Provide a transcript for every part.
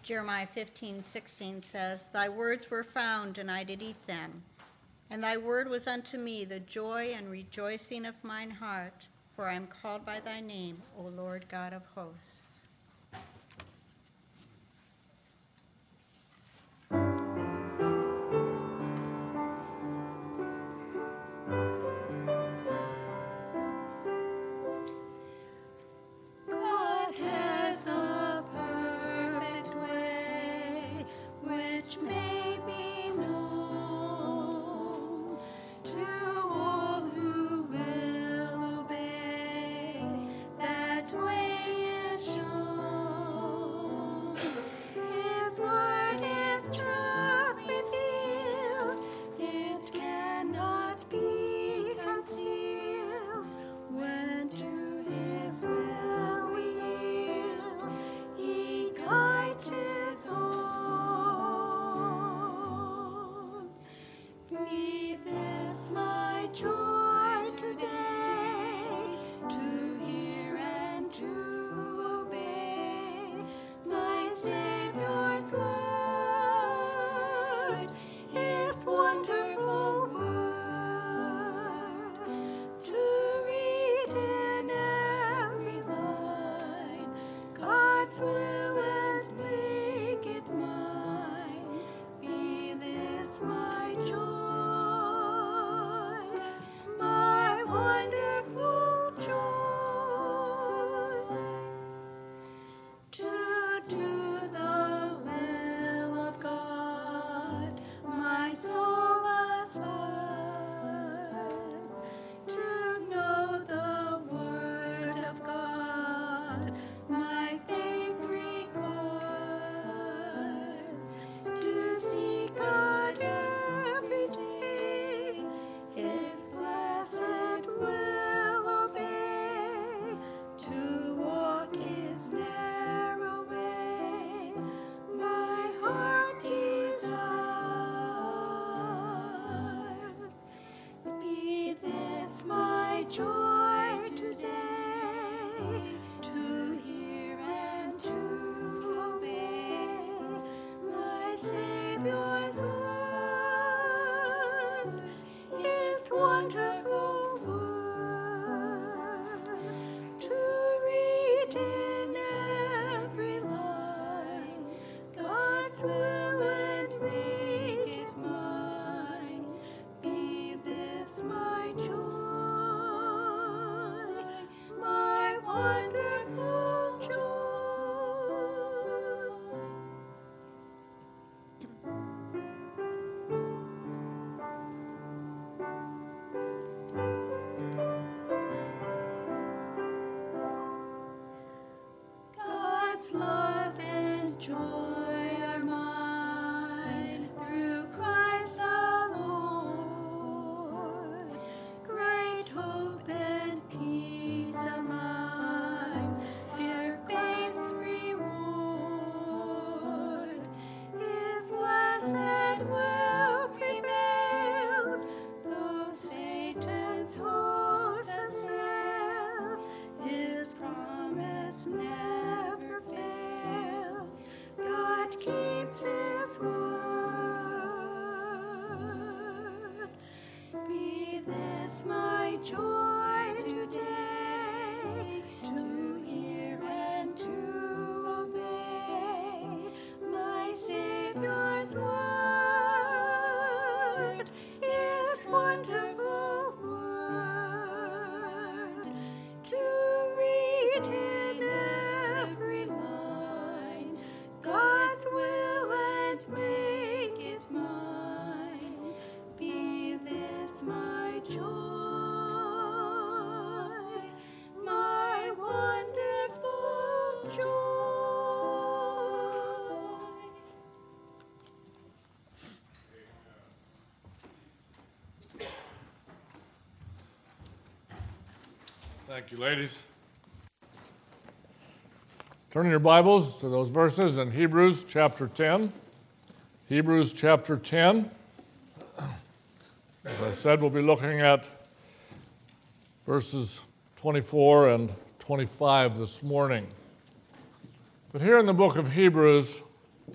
Jeremiah 15:16 says, "Thy words were found, and I did eat them. And thy word was unto me the joy and rejoicing of mine heart, for I am called by thy name, O Lord God of hosts." God has a perfect way, which may be known to all who will obey. That way is shown. His word is truth revealed. It cannot be concealed. When to his will we yield, he guides his own. Be this my joy today, to hear and to obey my Savior's word, his wonderful word, to read in every line God's will and make it mine. Be this my joy, my wonderful joy, to do the will of God, my soul aspires, to know the word of God, my faith requires, to seek God every day, his blessed will obey, to walk his narrow way, my heart desires. Be this my joy today, to hear and to obey my Savior's word, his wonderful word, to read in every line God's will and make it mine. Be this my joy, my wonderful joy. God's love and joy are mine through Christ alone. Great hope and peace of mine, here faith's reward. His blessed will prevails, though Satan's host assails. His promise never fails. God keeps his word. Be this my joy today, to hear and to obey my Savior's word, his wonderful word, to read in every line God's will and make it mine. Be this my joy, my wonderful joy. Thank you, ladies. Turning your Bibles to those verses in Hebrews chapter 10. Hebrews chapter 10. As I said, we'll be looking at verses 24 and 25 this morning. But here in the book of Hebrews,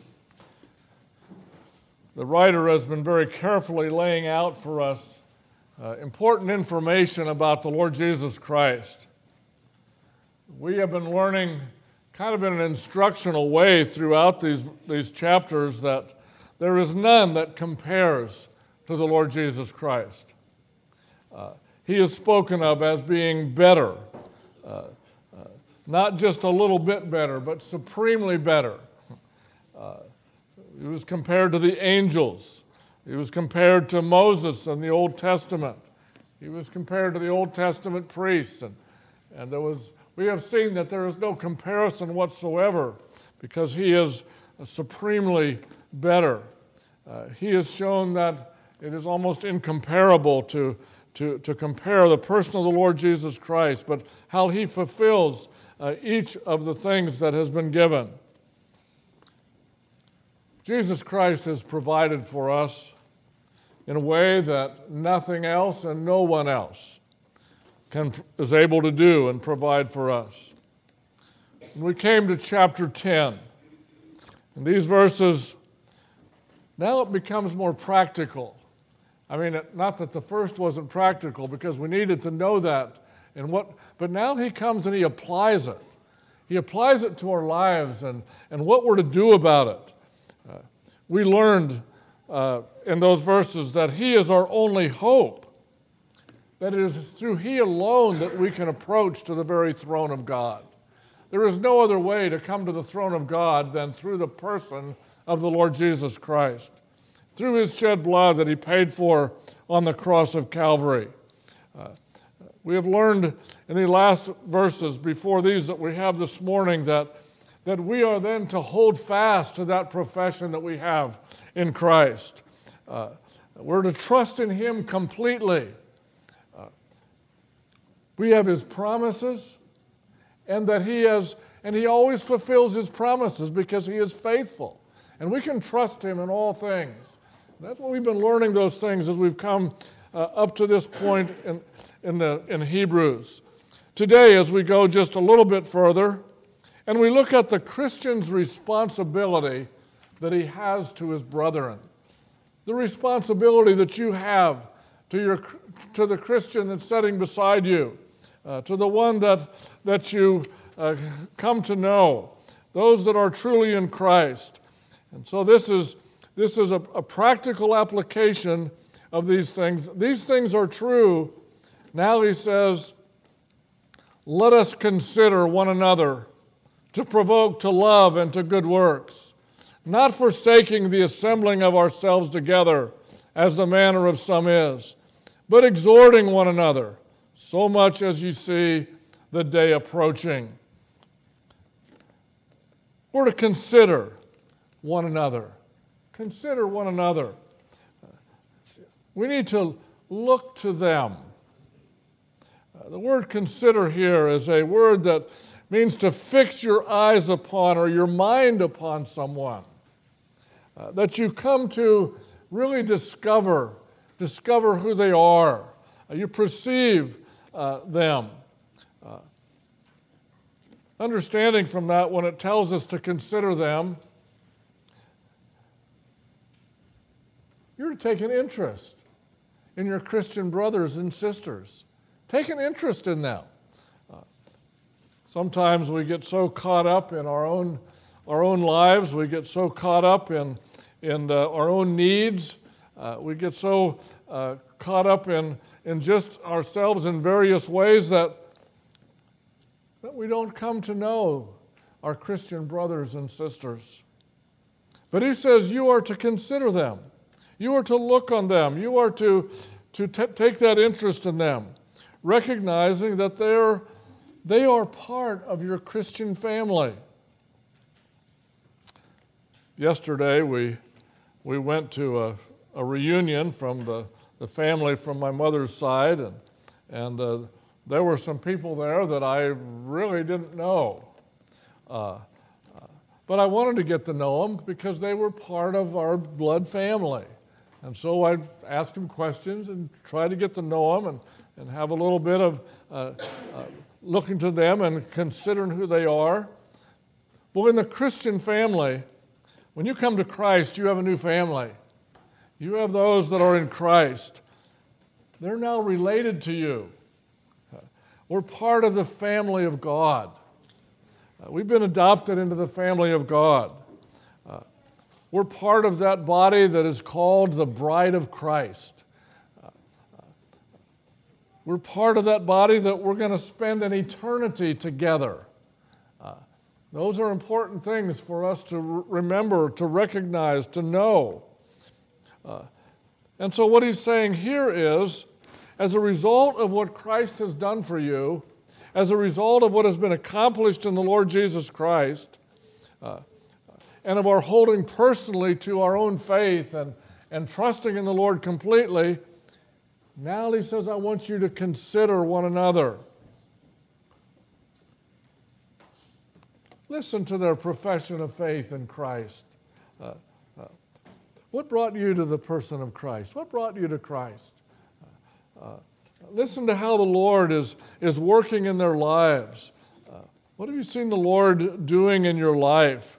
the writer has been very carefully laying out for us important information about the Lord Jesus Christ. We have been learning kind of in an instructional way throughout these chapters that there is none that compares to the Lord Jesus Christ. He is spoken of as being better, not just a little bit better, but supremely better. He was compared to the angels. He was compared to Moses in the Old Testament. He was compared to the Old Testament priests. And we have seen that there is no comparison whatsoever because he is supremely better. He has shown that it is almost incomparable to compare the person of the Lord Jesus Christ, but how he fulfills each of the things that has been given. Jesus Christ has provided for us in a way that nothing else and no one else is able to do and provide for us. We came to chapter 10. In these verses, now it becomes more practical. I mean, not that the first wasn't practical, because we needed to know that. But now he comes and he applies it. He applies it to our lives and what we're to do about it. We learned in those verses that he is our only hope, that it is through he alone that we can approach to the very throne of God. There is no other way to come to the throne of God than through the person of the Lord Jesus Christ, through his shed blood that he paid for on the cross of Calvary. We have learned in the last verses before these that we have this morning that we are then to hold fast to that profession that we have in Christ. We're to trust in him completely. We have his promises, and that he always fulfills his promises because he is faithful. And we can trust him in all things. That's what we've been learning, those things, as we've come up to this point in Hebrews. Today, as we go just a little bit further, and we look at the Christian's responsibility that he has to his brethren, the responsibility that you have to the Christian that's sitting beside you, to the one that you come to know, those that are truly in Christ. And so this is a practical application of these things. These things are true. Now he says, let us consider one another to provoke to love and to good works, not forsaking the assembling of ourselves together, as the manner of some is, but exhorting one another, so much as you see the day approaching. We're to consider one another. Consider one another. We need to look to them. The word consider here is a word that means to fix your eyes upon or your mind upon someone. That you come to really discover who they are. You perceive them. Understanding from that, when it tells us to consider them, you're to take an interest in your Christian brothers and sisters. Take an interest in them. Sometimes we get so caught up in our own lives. We get so caught up in our own needs. We get so caught up in just ourselves in various ways that we don't come to know our Christian brothers and sisters. But he says you are to consider them. You are to look on them. You are to take that interest in them, recognizing that they are part of your Christian family. Yesterday, we went to a reunion from the family from my mother's side, and there were some people there that I really didn't know. But I wanted to get to know them because they were part of our blood family. And so I asked them questions and tried to get to know them and have a little bit of looking to them and considering who they are. Well, in the Christian family, when you come to Christ, you have a new family. You have those that are in Christ. They're now related to you. We're part of the family of God. We've been adopted into the family of God. We're part of that body that is called the bride of Christ. We're part of that body that we're going to spend an eternity together. Those are important things for us to remember, to recognize, to know. And so what he's saying here is, as a result of what Christ has done for you, as a result of what has been accomplished in the Lord Jesus Christ, and of our holding personally to our own faith and trusting in the Lord completely, now he says, I want you to consider one another. Listen to their profession of faith in Christ. What brought you to the person of Christ? What brought you to Christ? Listen to how the Lord is working in their lives. What have you seen the Lord doing in your life?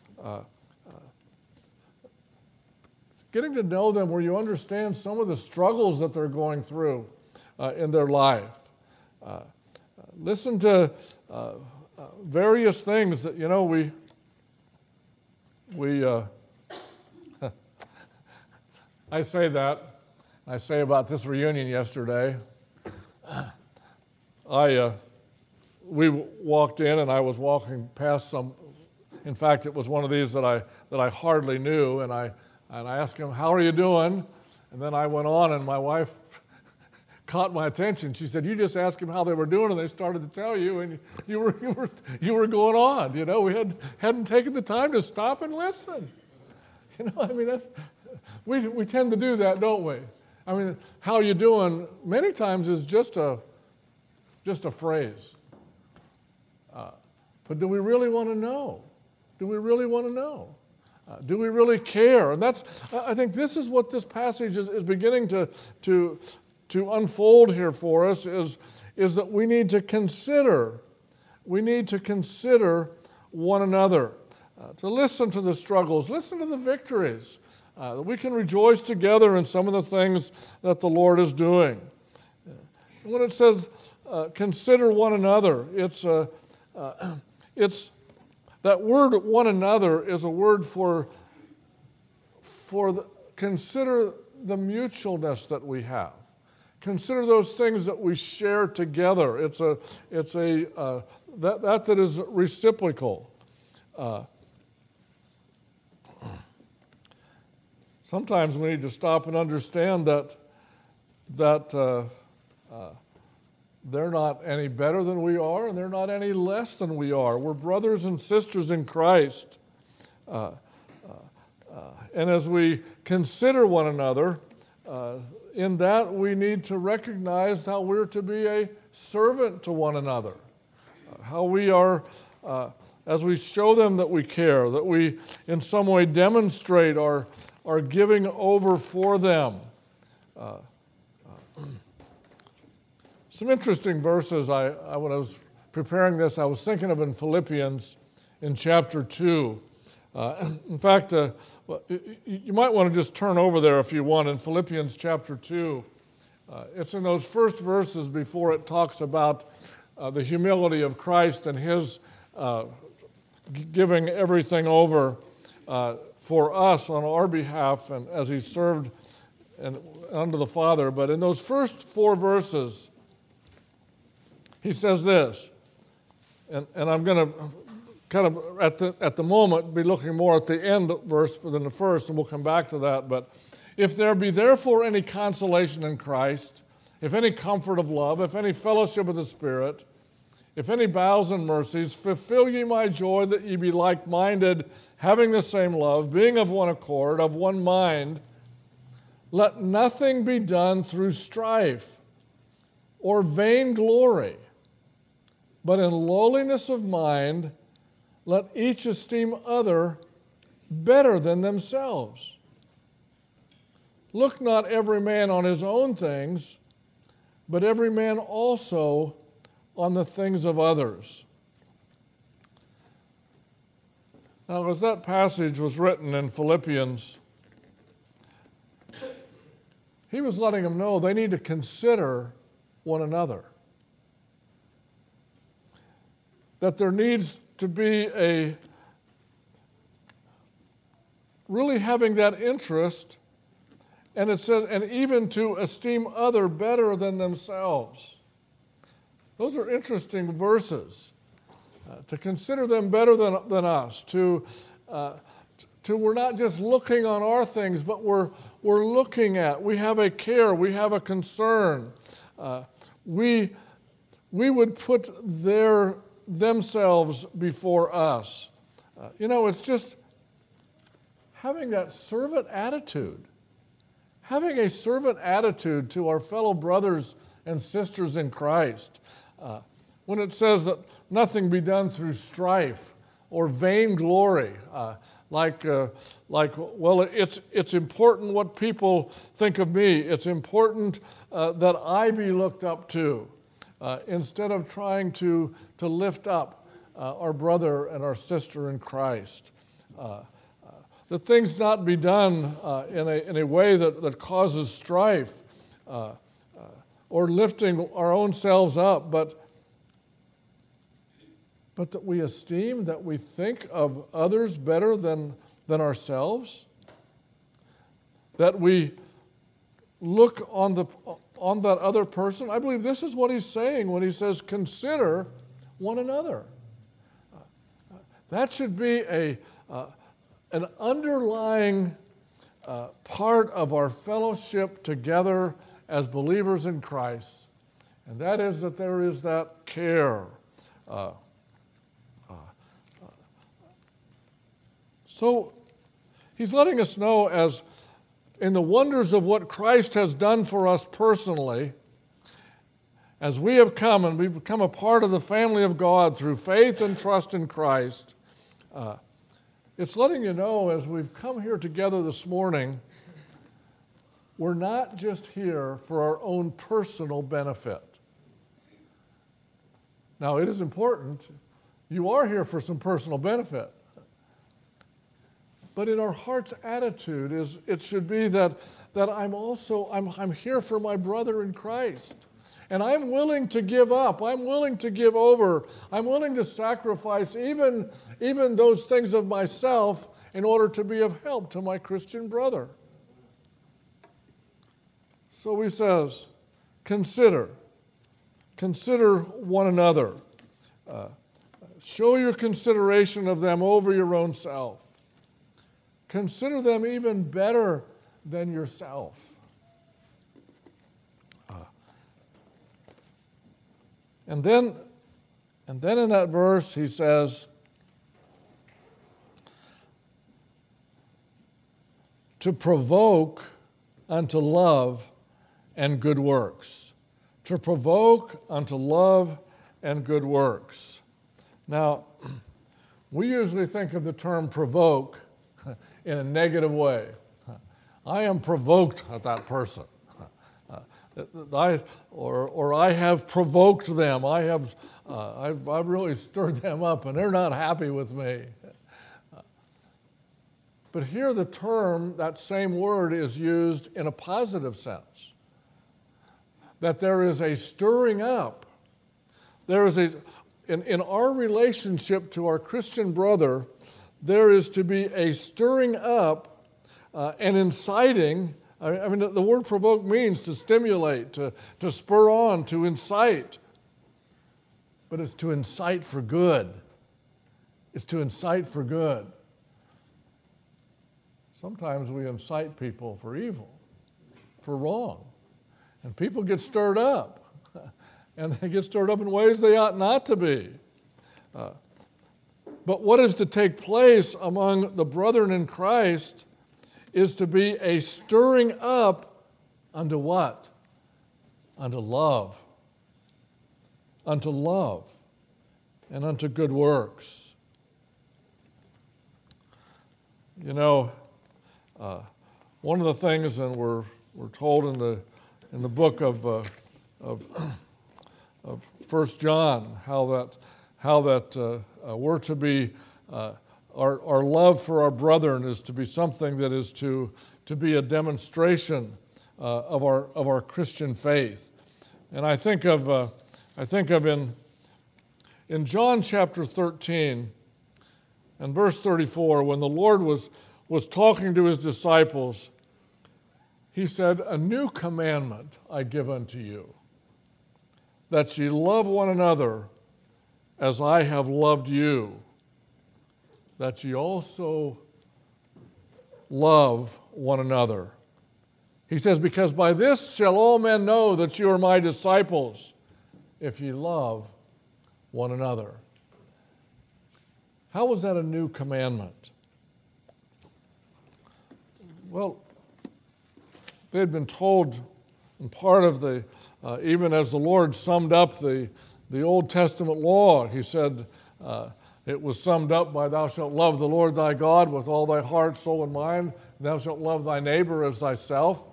Getting to know them where you understand some of the struggles that they're going through in their life. Listen to various things that, I say that. I say about this reunion yesterday. We walked in, and I was walking past some. In fact, it was one of these that I hardly knew, and I asked him, "How are you doing?" And then I went on, and my wife caught my attention. She said, "You just asked him how they were doing, and they started to tell you, and you were going on. We hadn't taken the time to stop and listen." We tend to do that, don't we? How you doing many times is just a phrase. But do we really want to know? Do we really want to know? Do we really care? And I think this is what this passage is beginning to unfold here for us, is that we need to consider. We need to consider one another, to listen to the struggles, listen to the victories, that we can rejoice together in some of the things that the Lord is doing. When it says consider one another, it's that word "one another" is a word for consider the mutualness that we have. Consider those things that we share together. It's that is reciprocal. Sometimes we need to stop and understand that they're not any better than we are, and they're not any less than we are. We're brothers and sisters in Christ. And as we consider one another, in that we need to recognize how we're to be a servant to one another. How we are, as we show them that we care, that we in some way demonstrate our giving over for them. Some interesting verses, when I was preparing this, I was thinking of in Philippians in chapter 2. In fact, you might want to just turn over there if you want in Philippians chapter 2. It's in those first verses before it talks about the humility of Christ and his giving everything over for us on our behalf, and as he served unto the Father. But in those first 4 verses, he says this, and I'm going to kind of at the moment be looking more at the end verse than the first, and we'll come back to that. But if there be therefore any consolation in Christ, if any comfort of love, if any fellowship of the Spirit, if any bowels and mercies, fulfill ye my joy, that ye be like-minded, having the same love, being of one accord, of one mind. Let nothing be done through strife or vainglory, but in lowliness of mind, let each esteem other better than themselves. Look not every man on his own things, but every man also on the things of others. Now, as that passage was written in Philippians, he was letting them know they need to consider one another. That there needs to be really having that interest, and it says, and even to esteem other better than themselves. Those are interesting verses. To consider them better than us, to we're not just looking on our things, but we're looking at, we have a care, we have a concern. We would put themselves before us. It's just having that servant attitude. Having a servant attitude to our fellow brothers and sisters in Christ. When it says that nothing be done through strife or vainglory, it's important what people think of me. It's important that I be looked up to, instead of trying to lift up our brother and our sister in Christ. That things not be done in a way that causes strife or lifting our own selves up, but that we esteem, that we think of others better than ourselves, that we look on that other person. I believe this is what he's saying when he says, consider one another. That should be an underlying part of our fellowship together as believers in Christ, and that is that there is that care. So he's letting us know, as in the wonders of what Christ has done for us personally, as we have come and we've become a part of the family of God through faith and trust in Christ, it's letting you know, as we've come here together this morning, we're not just here for our own personal benefit. Now, it is important. You are here for some personal benefit. But in our heart's attitude, it should be that I'm here for my brother in Christ. And I'm willing to give up. I'm willing to give over. I'm willing to sacrifice even those things of myself in order to be of help to my Christian brother. So he says, consider one another. Show your consideration of them over your own self. Consider them even better than yourself. And then in that verse he says, to provoke unto love and good works. To provoke unto love and good works. Now, we usually think of the term provoke in a negative way. I am provoked at that person. I have provoked them. I've really stirred them up, and they're not happy with me. But here the term, that same word, is used in a positive sense. That there is a stirring up. There is in our relationship to our Christian brother, there is to be a stirring up and inciting. I mean, the word provoke means to stimulate, to spur on, to incite. But it's to incite for good. It's to incite for good. Sometimes we incite people for evil, for wrong. And people get stirred up. And they get stirred up in ways they ought not to be. But what is to take place among the brethren in Christ is to be a stirring up unto what? Unto love. Unto love and unto good works. You know, one of the things, and we're told in the book of 1 John, how that we're to be, our love for our brethren is to be something that is to be a demonstration of our Christian faith. And I think of in John chapter 13 and verse 34, when the Lord was talking to his disciples, he said, "A new commandment I give unto you, that ye love one another as I have loved you, that ye also love one another." He says, "Because by this shall all men know that you are my disciples, if ye love one another." How was that a new commandment? Well, they had been told, and part of the, even as the Lord summed up the Old Testament law, he said, it was summed up by, "Thou shalt love the Lord thy God with all thy heart, soul, and mind. And thou shalt love thy neighbor as thyself."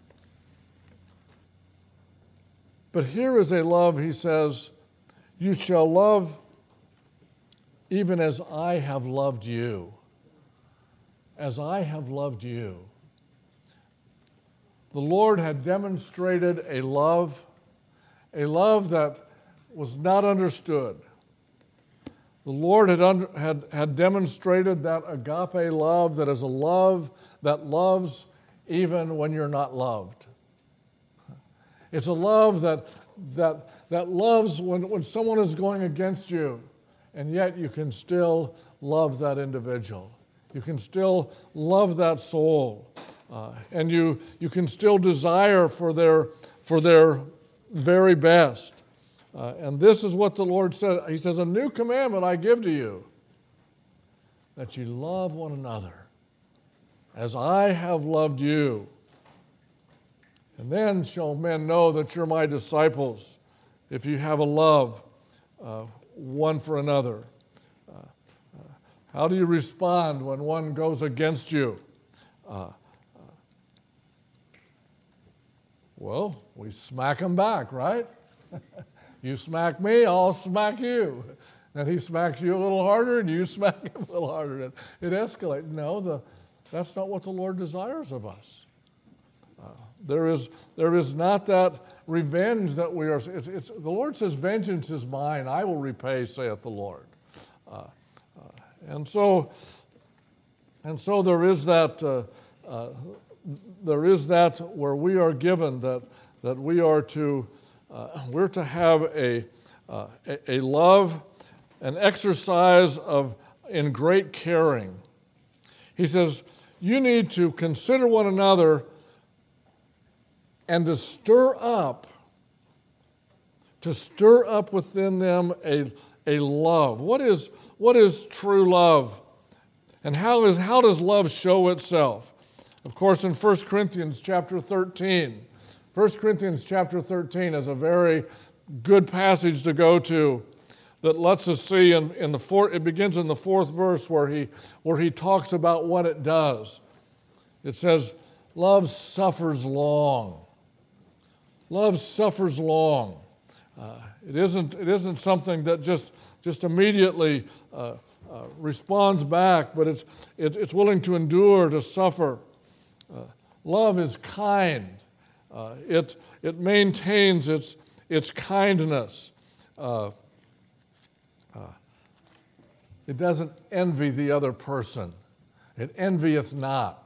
But here is a love, he says, "You shall love even as I have loved you." As I have loved you. The Lord had demonstrated a love that was not understood. The Lord had demonstrated that agape love, that is a love that loves even when you're not loved. It's a love that loves when someone is going against you, and yet you can still love that individual. You can still love that soul, and you can still desire for their very best. And this is what the Lord said. He says, "A new commandment I give to you, that you love one another as I have loved you. And then shall men know that you're my disciples, if you have a love one for another." How do you respond when one goes against you? Well, we smack them back, right? You smack me, I'll smack you. And he smacks you a little harder, and you smack him a little harder. It escalates. No, that's not what the Lord desires of us. There is not that revenge that we are. The Lord says, "Vengeance is mine; I will repay," saith the Lord. And so there is that. There is that where we are given that we are to we're to have a love, an exercise in great caring. He says you need to consider one another and to stir up within them a love. What is true love? And how does love show itself? Of course, in 1 Corinthians chapter 13. 1 Corinthians chapter 13 is a very good passage to go to that lets us see it begins in the 4th verse where he talks about what it does. It says, "Love suffers long." Love suffers long. It isn't something that just immediately responds back, but it's willing to endure, to suffer. Love is kind. It maintains its kindness. It doesn't envy the other person. It envieth not.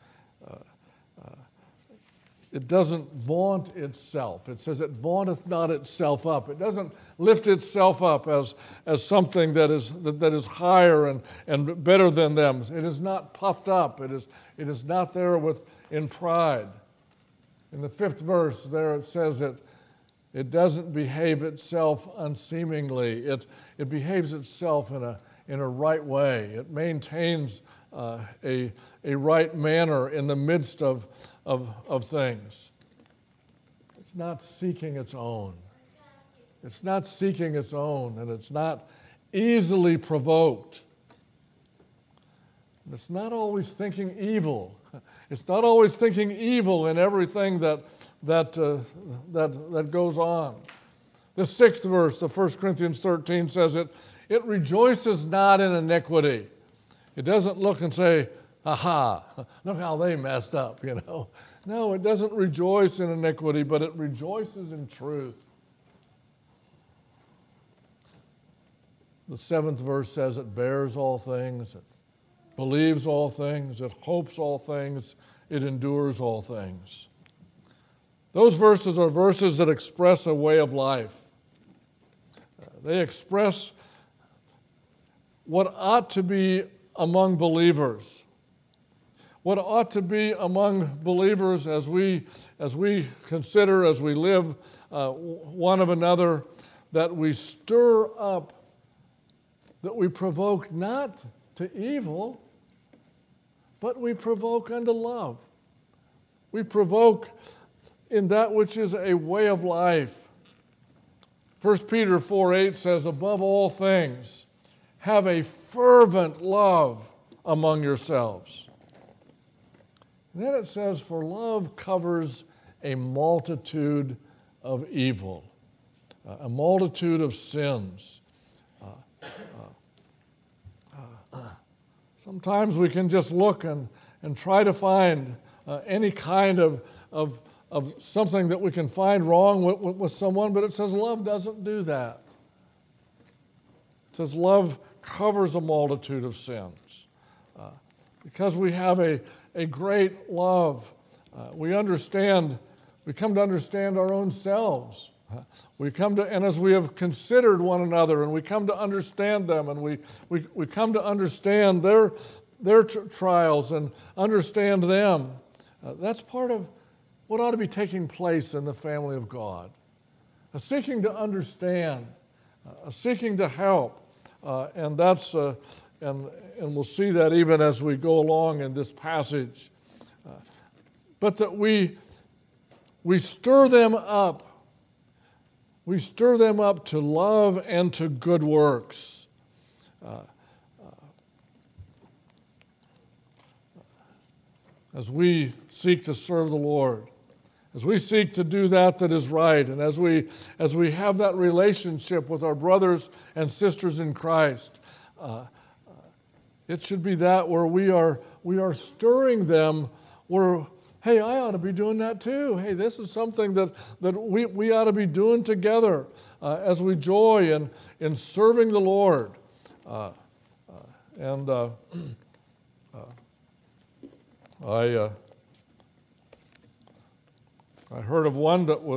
It doesn't vaunt itself. It says it vaunteth not itself up. It doesn't lift itself up as something that is higher and better than them. It is not puffed up. It is not there in pride. In the 5th verse there it says it doesn't behave itself unseemingly. It behaves itself in a right way. It maintains a right manner in the midst of things. It's not seeking its own. It's not seeking its own, and it's not easily provoked. It's not always thinking evil. It's not always thinking evil in everything that goes on. The 6th verse of 1 Corinthians 13 says it rejoices not in iniquity. It doesn't look and say, aha, look how they messed up, you know. No, it doesn't rejoice in iniquity, but it rejoices in truth. The 7th verse says it bears all things, it believes all things, it hopes all things, it endures all things. Those verses are verses that express a way of life. They express what ought to be among believers. What ought to be among believers as we consider, as we live one of another, that we stir up, that we provoke not to evil, but we provoke unto love. We provoke in that which is a way of life. 1 Peter 4:8 says, above all things, have a fervent love among yourselves. And then it says, for love covers a multitude of evil, a multitude of sins. Sometimes we can just look and try to find any kind of something that we can find wrong with someone, but it says love doesn't do that. It says love covers a multitude of sins. Because we have a great love, we come to understand our own selves. And as we have considered one another, and we come to understand them, and we come to understand their trials and understand them, that's part of what ought to be taking place in the family of God. A seeking to understand, a seeking to help, and that's and we'll see that even as we go along in this passage. But that we stir them up. We stir them up to love and to good works. As we seek to serve the Lord, as we seek to do that is right, and as we have that relationship with our brothers and sisters in Christ, it should be that where we are stirring them, where, hey, I ought to be doing that too. Hey, this is something that we ought to be doing together as we joy in serving the Lord. I heard of one that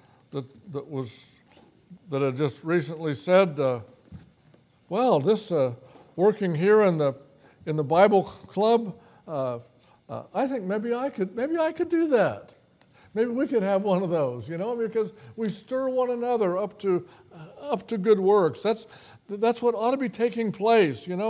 had just recently said, well, this working here in the Bible club, I think maybe I could do that. Maybe we could have one of those, because we stir one another up to good works. That's what ought to be taking place, And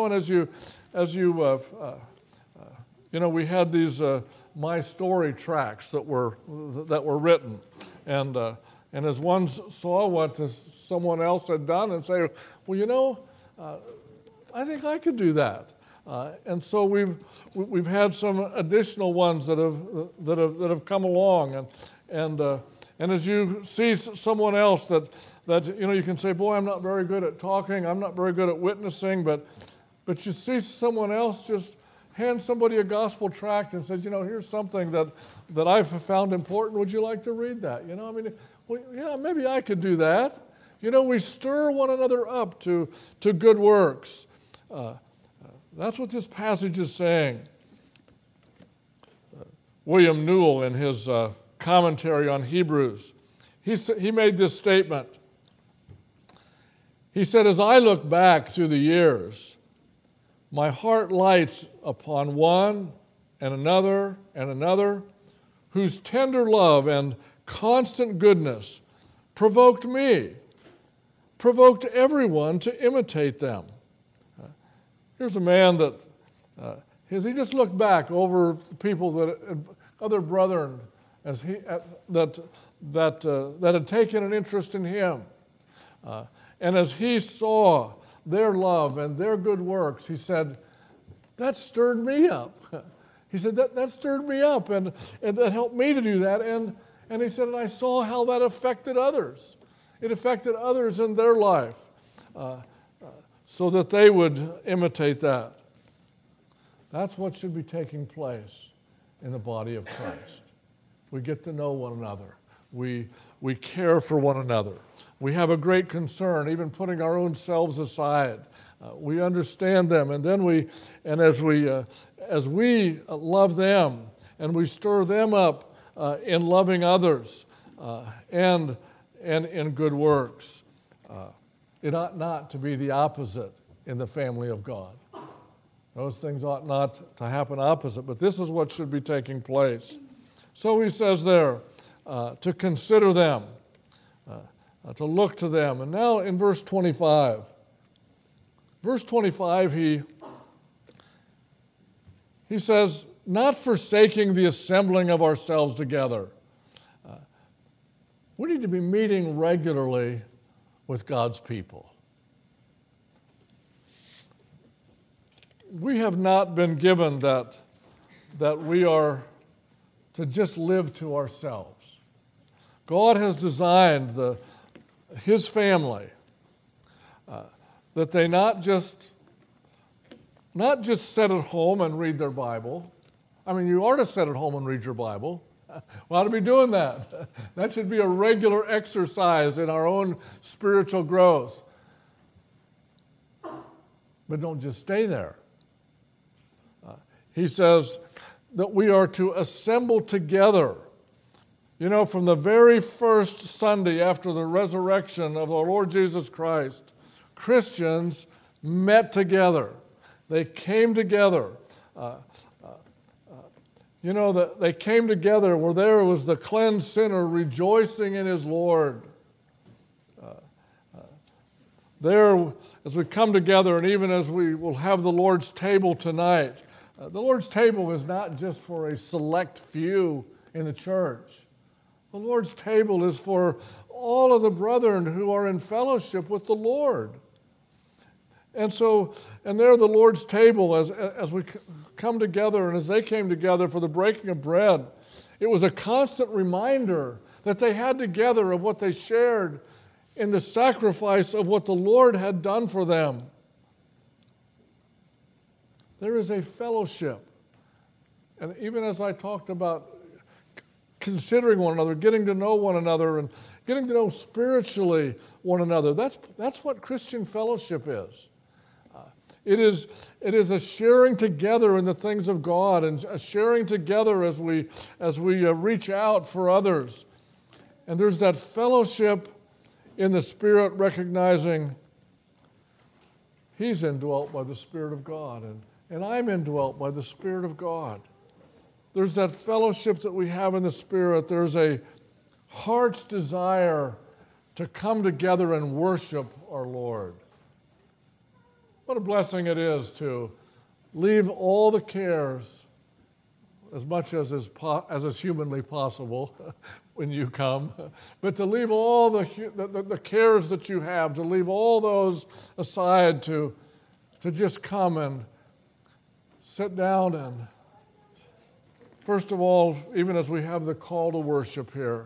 we had these My Story tracts that were written, and as one saw what someone else had done, and say, well, I think I could do that. And so we've had some additional ones that have come along, and as you see someone else that you can say, boy, I'm not very good at talking, I'm not very good at witnessing, but you see someone else just hand somebody a gospel tract and says, here's something that I've found important. Would you like to read that? Maybe I could do that. We stir one another up to good works. That's what this passage is saying. William Newell, in his commentary on Hebrews, he made this statement. He said, as I look back through the years, my heart lights upon one and another, whose tender love and constant goodness provoked everyone to imitate them. Here's a man that, as he just looked back over the people other brethren, that had taken an interest in him, and as he saw their love and their good works, he said, that stirred me up. He said, that stirred me up, and that helped me to do that. And he said, and I saw how that affected others. It affected others in their life so that they would imitate that. That's what should be taking place in the body of Christ. We get to know one another. We care for one another. We have a great concern, even putting our own selves aside. We understand them, and then as we love them and we stir them up in loving others and in good works, it ought not to be the opposite in the family of God. Those things ought not to happen opposite, but this is what should be taking place. So he says there, to consider them, to look to them. And now in verse 25, he says, not forsaking the assembling of ourselves together. We need to be meeting regularly with God's people. We have not been given that we are to just live to ourselves. God has designed His family that they not just sit at home and read their Bible. I mean, you are to sit at home and read your Bible. We ought to be doing that. That should be a regular exercise in our own spiritual growth. But don't just stay there. He says that we are to assemble together. You know, from the very first Sunday after the resurrection of the Lord Jesus Christ, Christians met together. They came together. They came together where there was the cleansed sinner rejoicing in his Lord. There, as we come together, and even as we will have the Lord's table tonight, the Lord's table is not just for a select few in the church. The Lord's table is for all of the brethren who are in fellowship with the Lord. And there the Lord's table, as we come together and as they came together for the breaking of bread, it was a constant reminder that they had together of what they shared in the sacrifice of what the Lord had done for them. There is a fellowship. And even as I talked about considering one another, getting to know one another, and getting to know spiritually one another, that's what Christian fellowship is. It is a sharing together in the things of God, and a sharing together as we reach out for others. And there's that fellowship in the Spirit, recognizing He's indwelt by the Spirit of God, and I'm indwelt by the Spirit of God. There's that fellowship that we have in the Spirit. There's a heart's desire to come together and worship our Lord. What a blessing it is to leave all the cares, as much as is humanly possible when you come, but to leave all the cares that you have, to leave all those aside, to just come and sit down and, first of all, even as we have the call to worship here,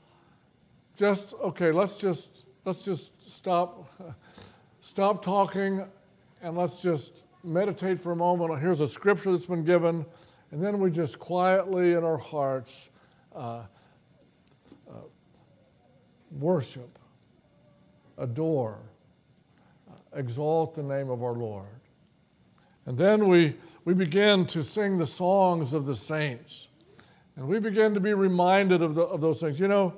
let's just stop talking, and let's just meditate for a moment. Here's a scripture that's been given, and then we just quietly in our hearts worship, adore, exalt the name of our Lord. And then we begin to sing the songs of the saints, and we begin to be reminded of those things. You know,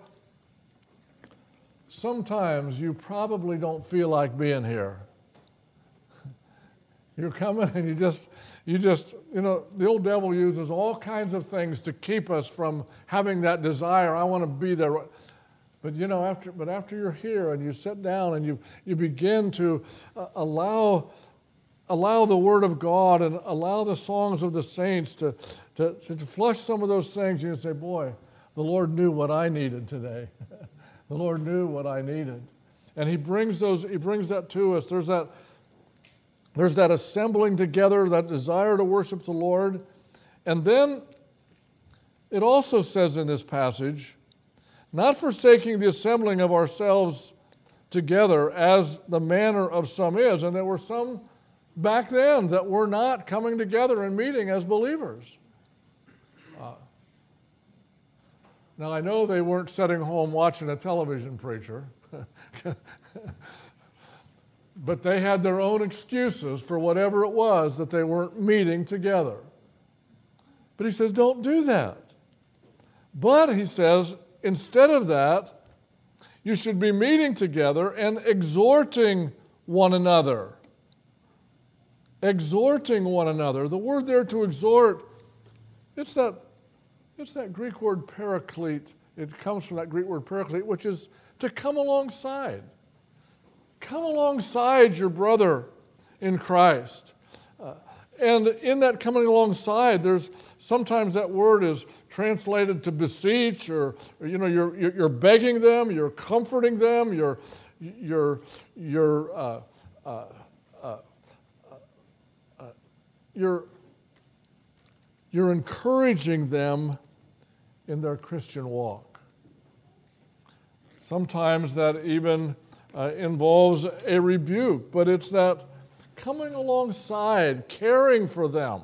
sometimes you probably don't feel like being here. You're coming and you just, the old devil uses all kinds of things to keep us from having that desire. I want to be there. But after you're here and you sit down and you begin to allow the Word of God and allow the songs of the saints to flush some of those things, you can say, boy, the Lord knew what I needed today. The Lord knew what I needed. And He brings that to us. There's that assembling together, that desire to worship the Lord. And then it also says in this passage, not forsaking the assembling of ourselves together as the manner of some is. And there were some back then that were not coming together and meeting as believers. Now, I know they weren't sitting home watching a television preacher, but they had their own excuses for whatever it was that they weren't meeting together. But he says, don't do that. But, he says, instead of that, you should be meeting together and exhorting one another. Exhorting one another. The word there to exhort, it's that Greek word paraclete. It comes from that Greek word paraclete, which is to come alongside. Come alongside your brother in Christ. And in that coming alongside, there's sometimes that word is translated to beseech, or you're begging them, you're comforting them, you're encouraging them in their Christian walk. Sometimes that even involves a rebuke, but it's that coming alongside, caring for them.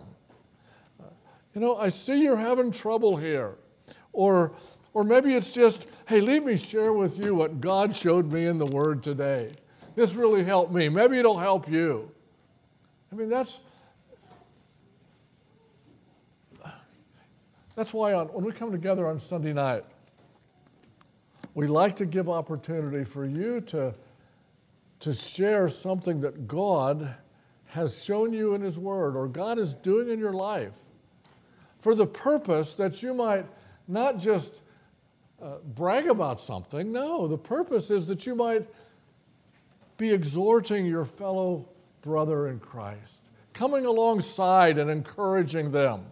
I see you're having trouble here. Or maybe it's just, hey, let me share with you what God showed me in the Word today. This really helped me. Maybe it'll help you. I mean, that's why when we come together on Sunday night, we like to give opportunity for you to share something that God has shown you in His Word or God is doing in your life for the purpose that you might not just brag about something. No, the purpose is that you might be exhorting your fellow brother in Christ, coming alongside and encouraging them.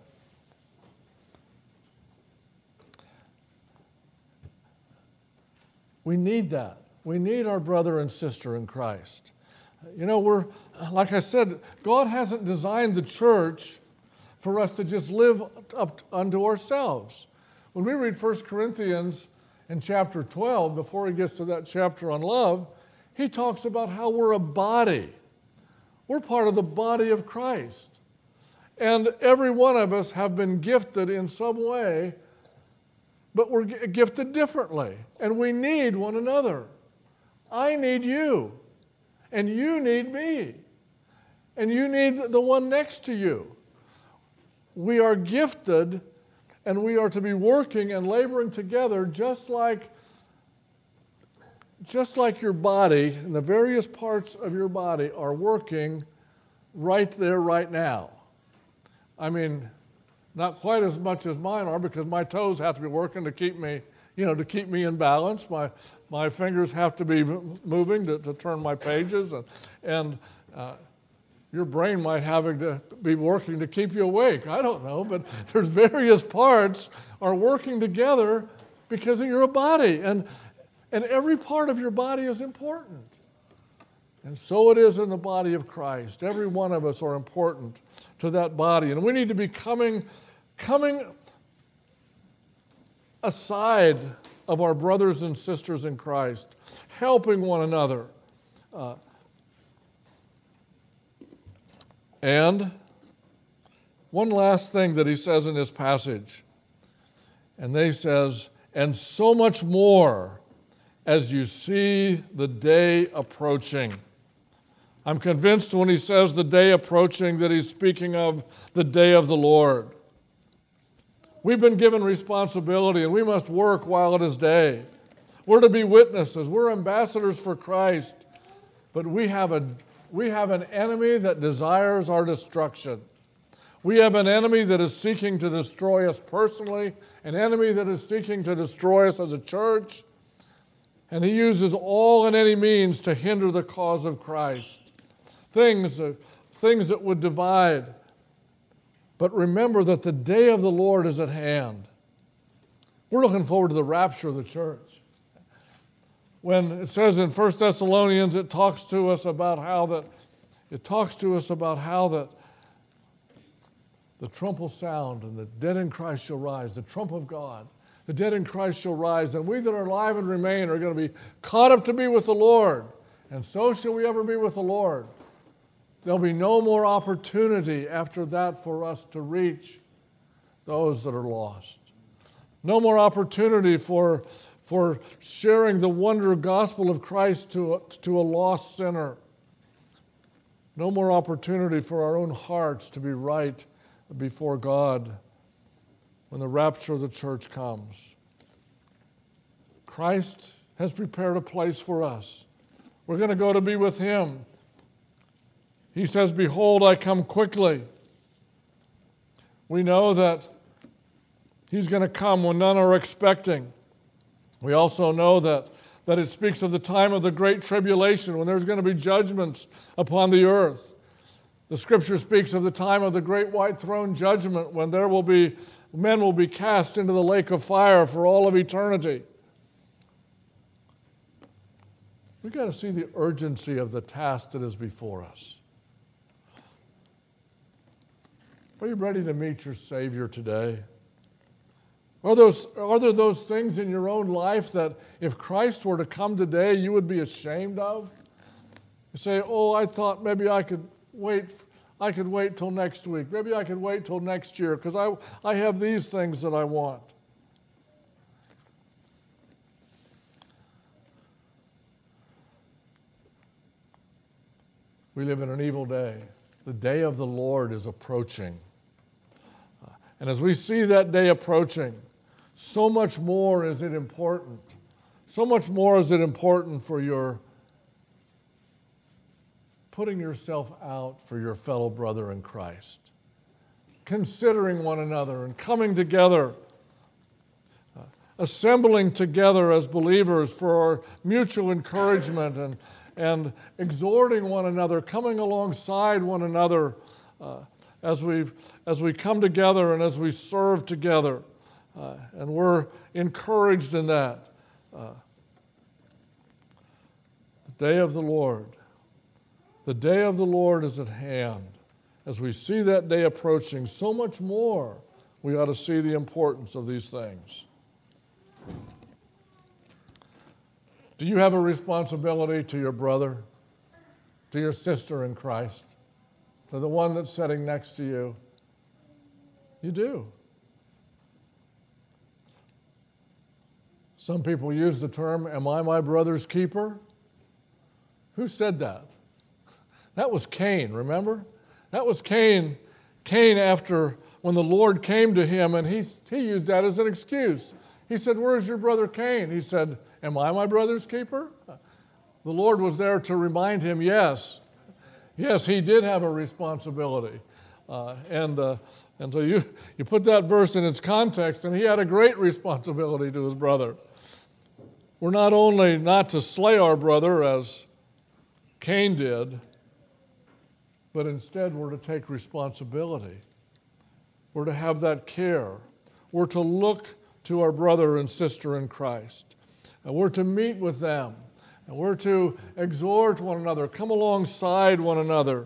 We need that. We need our brother and sister in Christ. We're, like I said, God hasn't designed the church for us to just live up unto ourselves. When we read 1 Corinthians in chapter 12, before he gets to that chapter on love, he talks about how we're a body. We're part of the body of Christ. And every one of us have been gifted in some way, but we're gifted differently. And we need one another. I need you. And you need me. And you need the one next to you. We are gifted, and we are to be working and laboring together just like your body and the various parts of your body are working right there, right now. I mean, not quite as much as mine are, because my toes have to be working to keep me in balance. My fingers have to be moving to turn my pages, and your brain might have to be working to keep you awake. I don't know, but there's various parts are working together because you're a body, and every part of your body is important. And so it is in the body of Christ. Every one of us are important to that body, and we need to be coming aside of our brothers and sisters in Christ, helping one another. And one last thing that he says in this passage, and he says, and so much more as you see the day approaching. I'm convinced when he says the day approaching that he's speaking of the day of the Lord. We've been given responsibility, and we must work while it is day. We're to be witnesses. We're ambassadors for Christ. But we have an enemy that desires our destruction. We have an enemy that is seeking to destroy us personally, an enemy that is seeking to destroy us as a church, and he uses all and any means to hinder the cause of Christ. Things that would divide. But remember that the day of the Lord is at hand. We're looking forward to the rapture of the church. When it says in 1 Thessalonians, it talks to us about how that the trump will sound and the dead in Christ shall rise, the trump of God. The dead in Christ shall rise, and we that are alive and remain are going to be caught up to be with the Lord. And so shall we ever be with the Lord. there'll be no more opportunity after that for us to reach those that are lost. No more opportunity for sharing the wonder gospel of Christ to a lost sinner. No more opportunity for our own hearts to be right before God when the rapture of the church comes. Christ has prepared a place for us. We're going to go to be with Him. He says, "Behold, I come quickly." We know that He's going to come when none are expecting. We also know that it speaks of the time of the great tribulation, when there's going to be judgments upon the earth. The Scripture speaks of the time of the great white throne judgment, when men will be cast into the lake of fire for all of eternity. We've got to see the urgency of the task that is before us. Are you ready to meet your Savior today? Are there those things in your own life that if Christ were to come today, you would be ashamed of? You say, "Oh, I thought maybe I could wait till next week. Maybe I could wait till next year because I have these things that I want." We live in an evil day. The day of the Lord is approaching. And as we see that day approaching, so much more is it important. So much more is it important for your putting yourself out for your fellow brother in Christ, considering one another and coming together, assembling together as believers for our mutual encouragement and exhorting one another, coming alongside one another as we come together and as we serve together. And we're encouraged in that. The day of the Lord. The day of the Lord is at hand. As we see that day approaching, so much more we ought to see the importance of these things. Do you have a responsibility to your brother, to your sister in Christ, to the one that's sitting next to you? You do. Some people use the term, "Am I my brother's keeper?" Who said that? That was Cain, remember? That was Cain. Cain, after when the Lord came to him, and he used that as an excuse. He said, "Where's your brother Cain?" He said, "Am I my brother's keeper?" The Lord was there to remind him, yes, he did have a responsibility. And so you put that verse in its context, and he had a great responsibility to his brother. We're not only not to slay our brother as Cain did, but instead we're to take responsibility. We're to have that care. We're to look to our brother and sister in Christ. And we're to meet with them. And we're to exhort one another, come alongside one another.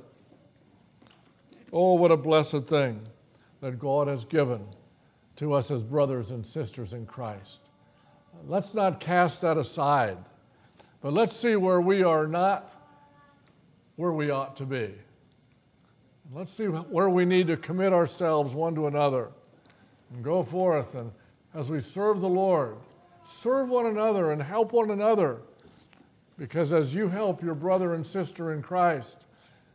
Oh, what a blessed thing that God has given to us as brothers and sisters in Christ. Let's not cast that aside, but let's see where we are not where we ought to be. Let's see where we need to commit ourselves one to another and go forth, and as we serve the Lord, serve one another and help one another, because as you help your brother and sister in Christ,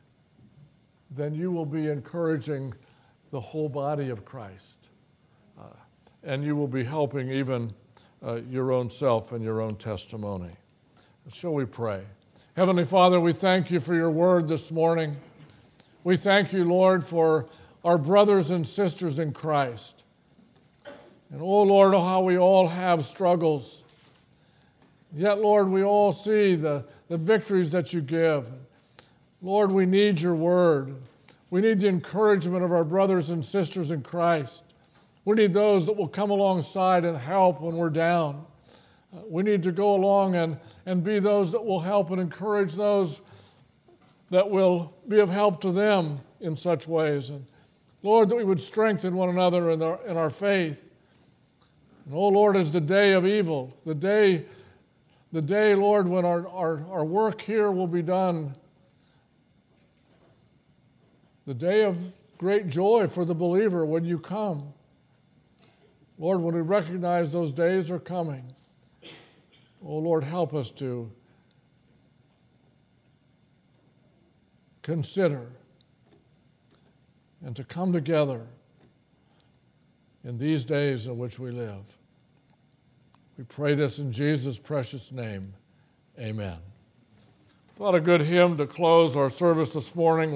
then you will be encouraging the whole body of Christ. And you will be helping even your own self and your own testimony. Shall we pray? Heavenly Father, we thank you for your word this morning. We thank you, Lord, for our brothers and sisters in Christ. And oh, Lord, how we all have struggles. Yet, Lord, we all see the victories that you give. Lord, we need your word. We need the encouragement of our brothers and sisters in Christ. We need those that will come alongside and help when we're down. We need to go along and be those that will help and encourage those that will be of help to them in such ways. And Lord, that we would strengthen one another in our faith. And oh, Lord, as the day of evil, the day, Lord, when our work here will be done the day of great joy for the believer when you come. Lord, when we recognize those days are coming, oh Lord, help us to consider and to come together in these days in which we live. We pray this in Jesus' precious name. Amen. Thought a good hymn to close our service this morning